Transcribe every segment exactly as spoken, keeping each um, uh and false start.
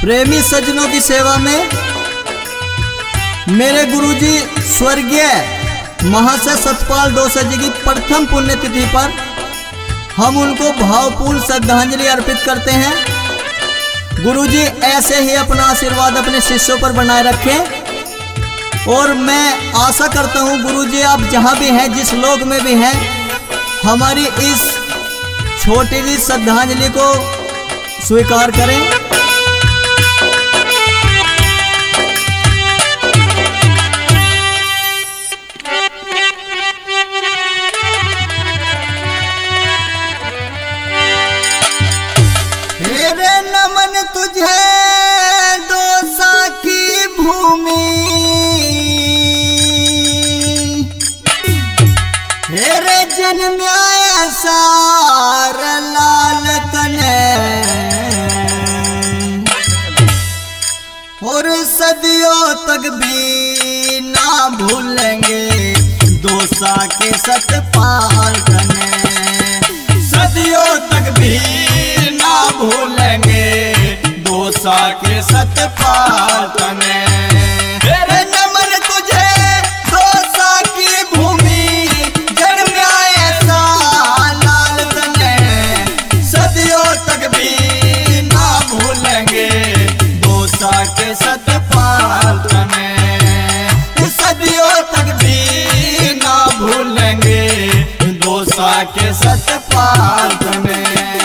प्रेमी सज्जनों की सेवा में मेरे गुरुजी स्वर्गीय महाशय सतपाल डोसा जी की प्रथम पुण्यतिथि पर हम उनको भावपूर्ण श्रद्धांजलि अर्पित करते हैं। गुरुजी ऐसे ही अपना आशीर्वाद अपने शिष्यों पर बनाए रखें और मैं आशा करता हूं गुरुजी आप जहां भी हैं, जिस लोक में भी हैं, हमारी इस छोटी सी श्रद्धांजलि को स्वीकार करें। मेरे नमन तुझे डोसा की भूमि, मेरे जन्म्या सार लाल तने और सदियों तक भी ना भूलेंगे डोसा के सतपाल तने, सदियों तक भी ना भूलेंगे डोसा के सतपाल तने। मेरे नमन तुझे डोसा की भूमि, जन्म्या ऐसा लाल तने, सदियों तक भी ना भूलेंगे डोसा के सतपाल तने, सदियों तक भी ना भूलेंगे डोसा के सतपाल तने।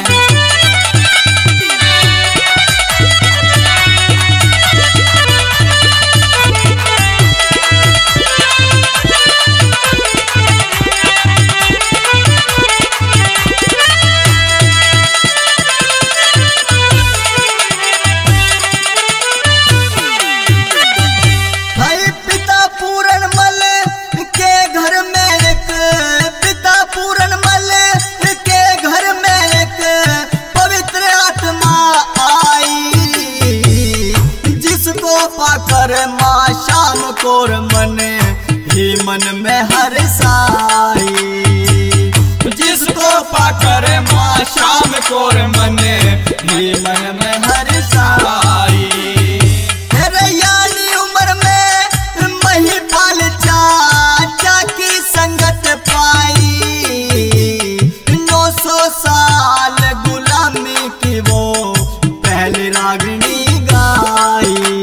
पाकर माँ शाम कोर मन ही मन में हर साई, जिसको पाकर माँ शाम कोर मन ही मन में हर साई। तेरे यानी उम्र में महिपाल चाचा की संगत पाई, नौ सौ साल गुलामी की वो पहली रागनी गाई,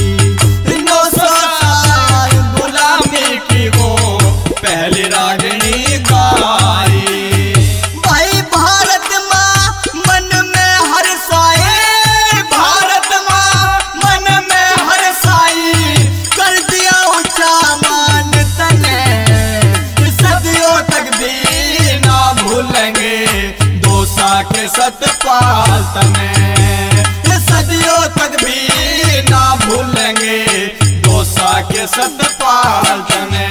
पहली रागनी गाई। भाई भारत माँ मन में हर साई, भारत माँ मन में हर साई, कर दिया ऊंचा मान तने, सदियों तक भी ना भूलेंगे डोसा के सतपाल तने, सदियों तक भी ना भूलेंगे डोसा के सतपाल तने।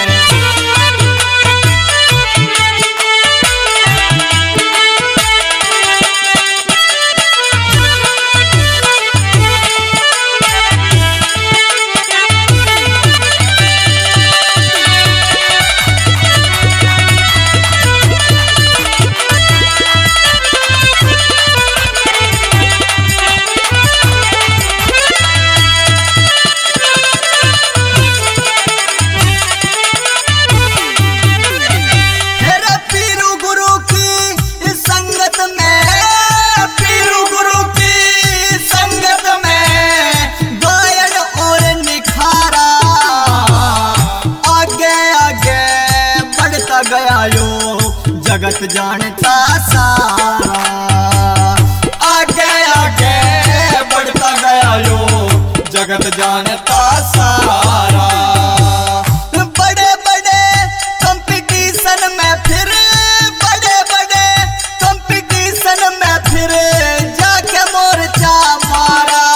जगत जानता सारा, आगे आगे बढ़ता गया यो जगत जानता सारा। बड़े बड़े कंपटीशन में फिर, बड़े बड़े कंपटीशन में फिर जाके मोर्चा मारा,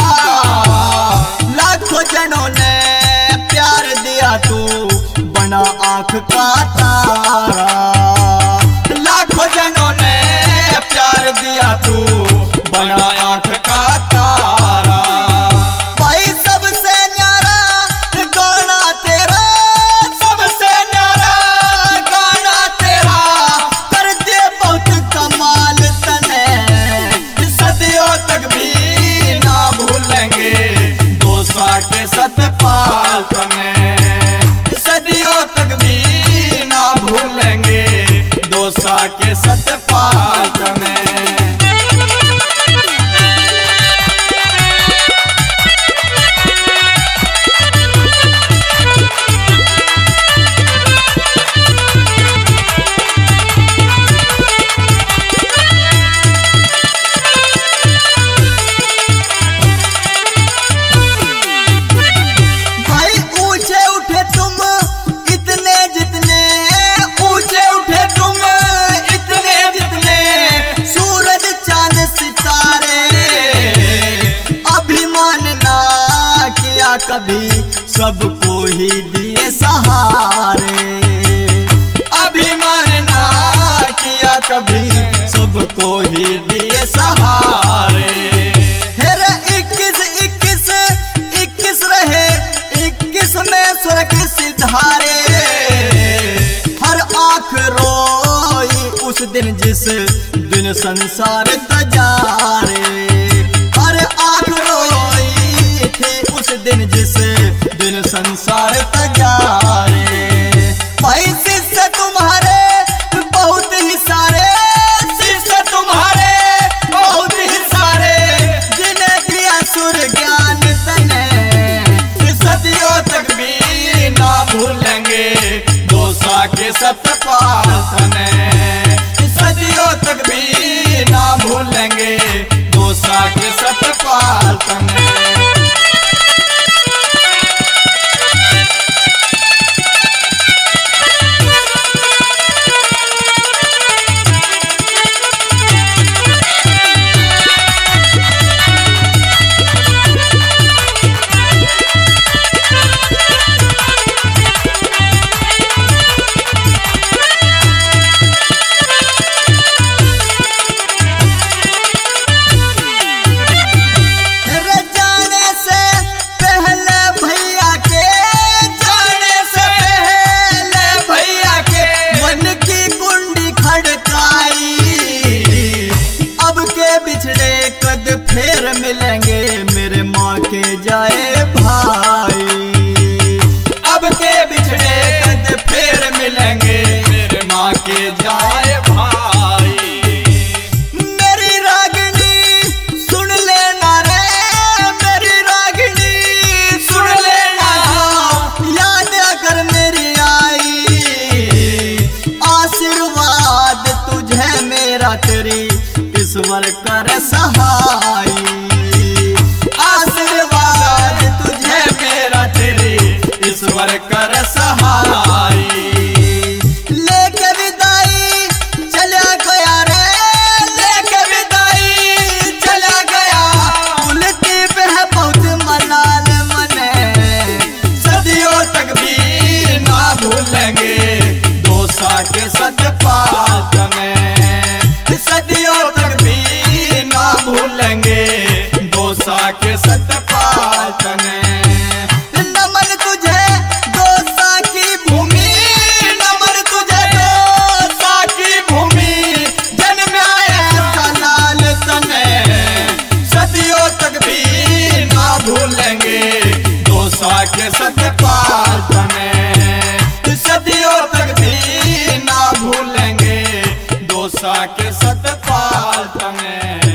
लाखों जनों ने प्यार दिया तू बना आंख का तारा, जनों ने प्यार दिया तू बना आंख का तारा। भाई सबसे न्यारा गाना तेरा, सबसे न्यारा गाना तेरा, कर दे बहुत कमाल तने, सदियों तक भी ना भूलेंगे कभी सबको ही दिए सहारे, अभिमान ना किया कभी सबको ही दिए सहारे। हेरे इक्कीस इक्कीस इक्कीस रहे इक्कीस में स्वर्ग सिधारे, हर आँख रोई उस दिन जिस दिन संसार तजारे, हर आँख रोई थी उस दिन जिस दिन संसार तजारे। भाई शिष्य तुम्हारे बहुत ही सारे, शिष्य तुम्हारे बहुत ही सारे, जिन्हें दिया सुर ज्ञान तने, सदियों तक भी ना भूलेंगे दोसा के सतपाल तने, सदियों तक भी ना भूलेंगे दोसा के सतपाल तने। फिर मिलेंगे मेरे माँ के जाए भाई, अब के बिछड़े कद फिर मिलेंगे मेरे माँ के जाए भाई। मेरी रागिनी सुन लेना रे, मेरी रागिनी सुन लेना, याद अगर मेरी आई, आशीर्वाद तुझे मेरा तेरी ईश्वर कर सहाय, आशीर्वाद तुझे मेरा तेरे ईश्वर कर सहाय। लेके विदाई चला गया रे, लेके विदाई चला गया, उलटी पे है बहुत मलाल मने, सदियों तक भी ना भूलेंगे दोसा के सतपाल तने, सदियों तक भी ना भूलेंगे दोसा के सतपाल तने। नमन तुझे दोसा की भूमि, नमन तुझे दोसा की भूमि, जन्म आया लाल तने, सदियों तक भी ना भूलेंगे दोसा के सतपाल तने, सदियों तक भी ना भूलेंगे दोसा के सतपाल तने।